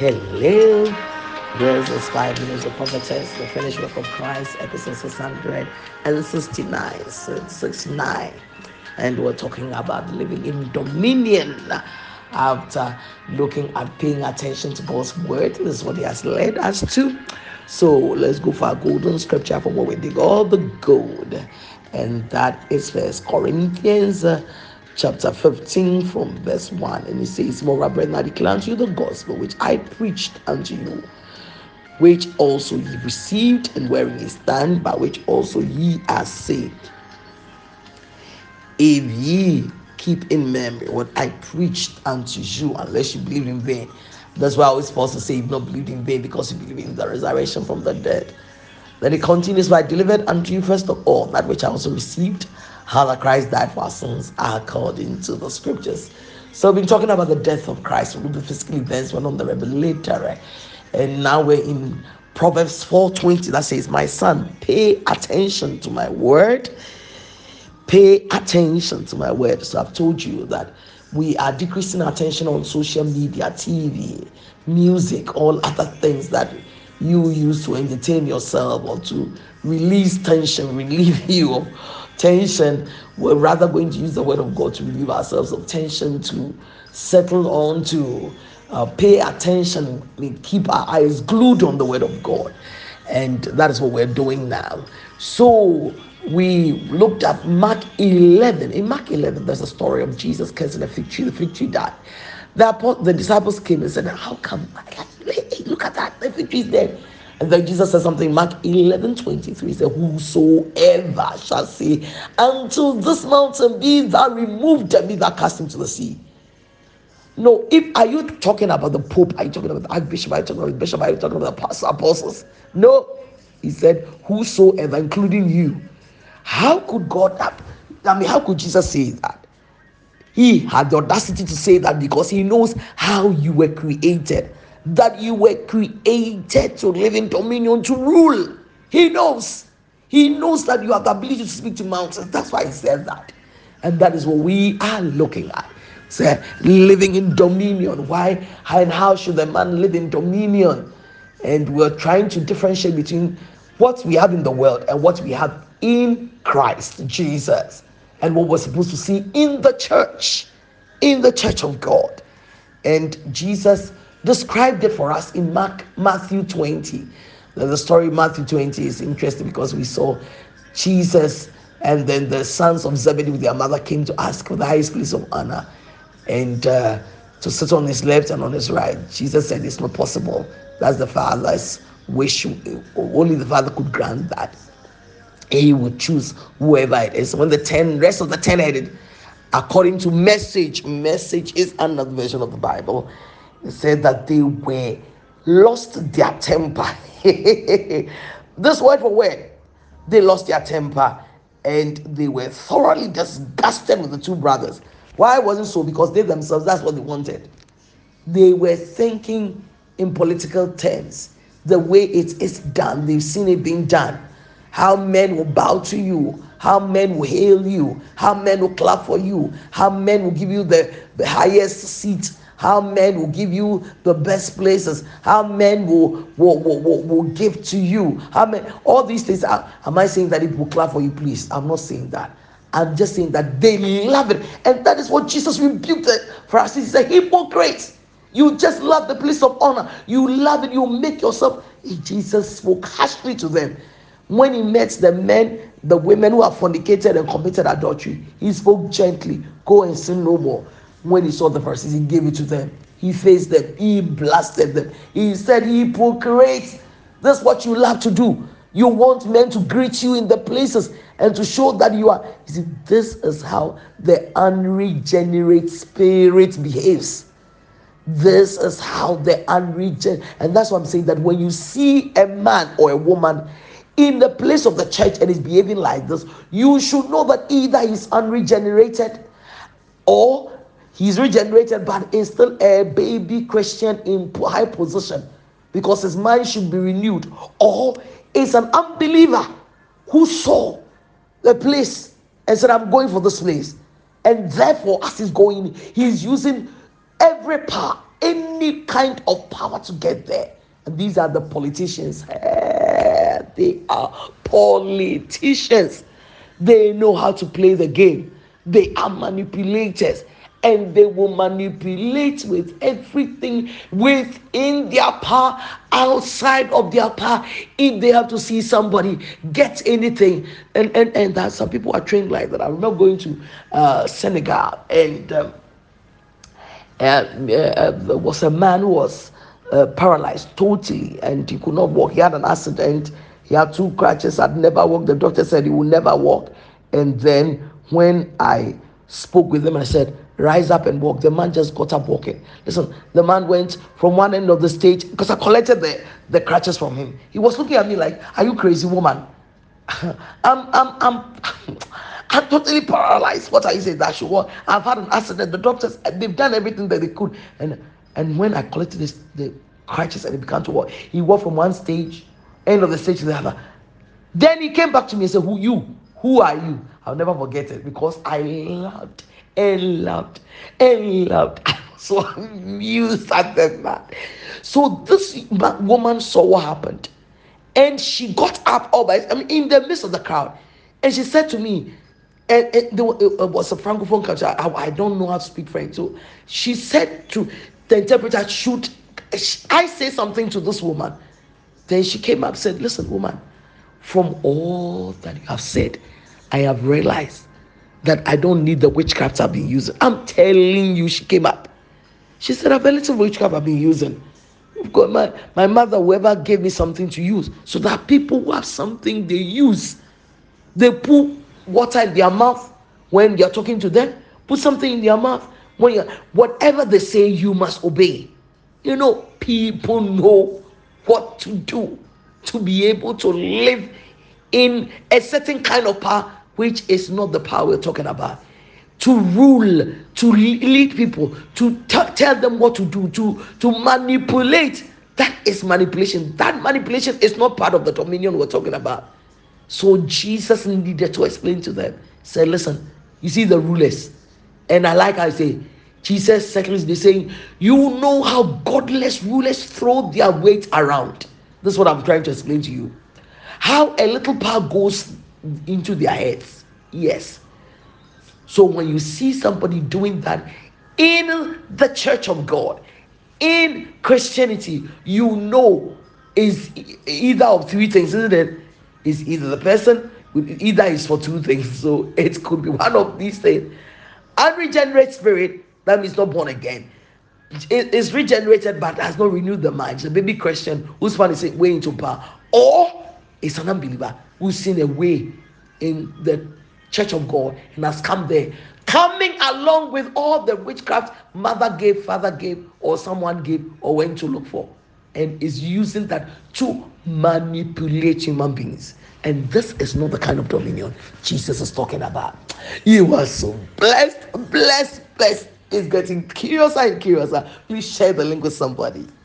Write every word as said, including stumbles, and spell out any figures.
Hello, this is Five Minutes of Prophetess, the finished work of Christ, episode six hundred sixty-nine, six sixty-nine. And we're talking about living in dominion after looking at paying attention to God's word. This is what He has led us to. So let's go for a golden scripture for what we dig all the gold. And that is First Corinthians uh, chapter fifteen from verse one. And it says, Moreover, brethren, I declare unto you the gospel which I preached unto you, which also ye received, and wherein ye stand, by which also ye are saved, if ye keep in memory what I preached unto you, unless you believe in vain. That's why I always supposed to say you've not believed in vain, because you believe in the resurrection from the dead. Then it continues, by delivered unto you first of all that which I also received, how that Christ died for our sins according to the scriptures. So we've been talking about the death of Christ, the physical events, went on the revelatory, and now we're in Proverbs four twenty that says, my son, pay attention to my word. Pay attention to my word. So I've told you that we are decreasing our attention on social media, T V, music, all other things that you use to entertain yourself or to release tension, relieve you of tension. We're rather going to use the word of God to relieve ourselves of tension, to settle on, to uh, pay attention, I mean, keep our eyes glued on the word of God. And that is what we're doing now. So we looked at Mark eleven. In Mark eleven, there's a story of Jesus cursing a fig tree. The fig tree died. The, the disciples came and said, how come? Hey, look at that. The fig tree is dead. And then Jesus said something, Mark eleven twenty-three, he said, whosoever shall say, until this mountain be thou removed and be thou cast into the sea. No, if are you talking about the Pope? Are you talking about the Archbishop? Are you talking about the Bishop? Are you talking about the apostles? No, he said, whosoever, including you. How could God have, I mean, how could Jesus say that? He had the audacity to say that because he knows how you were created, that you were created to live in dominion, to rule. He knows. He knows that you have the ability to speak to mountains. That's why he says that. And that is what we are looking at. So, living in dominion. Why and how should a man live in dominion? And we're trying to differentiate between what we have in the world and what we have in Christ Jesus, and what we're supposed to see in the church, in the church of God. And Jesus described it for us in Mark, Matthew twenty. The story of Matthew twenty is interesting because we saw Jesus and then the sons of Zebedee with their mother came to ask for the highest place of honor and uh, to sit on his left and on his right. Jesus said it's not possible. That's the Father's wish. Only the Father could grant that. He would choose whoever it is. When the ten rest of the ten headed, according to message, message is another version of the Bible. It said that they were lost their temper. This word for word, they lost their temper and they were thoroughly disgusted with the two brothers. Why wasn't so? Because they themselves, that's what they wanted. They were thinking in political terms, the way it is done. They've seen it being done. How men will bow to you, how men will hail you, how men will clap for you, how men will give you the, the highest seat, how men will give you the best places, how men will, will, will, will, will give to you. How men, all these things. Are, am I saying that it will clap for you? Please, I'm not saying that. I'm just saying that they love it. And that is what Jesus rebuked it for us. He's a hypocrite. You just love the place of honor. You love it. You make yourself. Jesus spoke harshly to them. When he met the men, the women who have fornicated and committed adultery, he spoke gently. Go and sin no more. When he saw the verses, he gave it to them. He faced them. He blasted them. He said, hypocrites, this is what you love to do. You want men to greet you in the places and to show that you are. You see, this is how the unregenerate spirit behaves. This is how the unregenerate, and that's why I'm saying that when you see a man or a woman in the place of the church and is behaving like this, you should know that either he's unregenerated or he's regenerated but is still a baby Christian in high position, because his mind should be renewed, or is an unbeliever who saw the place and said, I'm going for this place, and therefore as he's going, he's using every power, any any kind of power to get there. And these are the politicians. Eh, they are politicians. They know how to play the game. They are manipulators. And they will manipulate with everything within their power, outside of their power. If they have to see somebody get anything, and and and that some people are trained like that. I remember going to uh, Senegal, and um, uh, uh, there was a man who was uh, paralyzed totally, and he could not walk. He had an accident. He had two crutches. Had never walked. The doctor said he would never walk. And then when I spoke with him, and I said, rise up and walk. The man just got up walking. Listen, the man went from one end of the stage, because I collected the, the crutches from him. He was looking at me like, are you crazy, woman? I'm, I'm, I'm, I'm totally paralyzed. What are you saying? That should work. I've had an accident. The doctors, they've done everything that they could. And and when I collected this, the crutches and it began to work, he walked from one stage, end of the stage to the other. Then he came back to me and said, who you? Who are you? I'll never forget it, because I loved and loved and loved. I was so amused at that man. So this woman saw what happened, and she got up all by, I mean, in the midst of the crowd, and she said to me, and, and there was a francophone culture. I, I don't know how to speak French, so she said to the interpreter, "Should I say something to this woman?" Then she came up and said, "Listen, woman, from all that you have said, I have realized that I don't need the witchcraft I've been using. I'm telling you," she came up. She said, "I've a little witchcraft I've been using. You've got my, my mother, whoever gave me something to use, so that people who have something they use, they put water in their mouth when you're talking to them, put something in their mouth when you whatever they say, you must obey." You know, people know what to do to be able to live in a certain kind of power, which is not the power we're talking about. To rule, to lead people, to t- tell them what to do, to, to manipulate. That is manipulation. That manipulation is not part of the dominion we're talking about. So Jesus needed to explain to them. Say, listen, you see the rulers. And I like how I say, Jesus seconds they saying, you know how godless rulers throw their weight around. This is what I'm trying to explain to you. How a little power goes into their heads. Yes. So when you see somebody doing that in the church of God, in Christianity, you know is either of three things, isn't it? Is either the person, either is for two things. So it could be one of these things. Unregenerate spirit, that means not born again. It is regenerated but has not renewed the mind. It's a baby Christian who's found his way into power. Or it's an unbeliever who's seen a way in the church of God and has come there, coming along with all the witchcraft mother gave, father gave, or someone gave, or went to look for, and is using that to manipulate human beings. And this is not the kind of dominion Jesus is talking about. You are so blessed, blessed, blessed. It's getting curiouser and curiouser. Please share the link with somebody.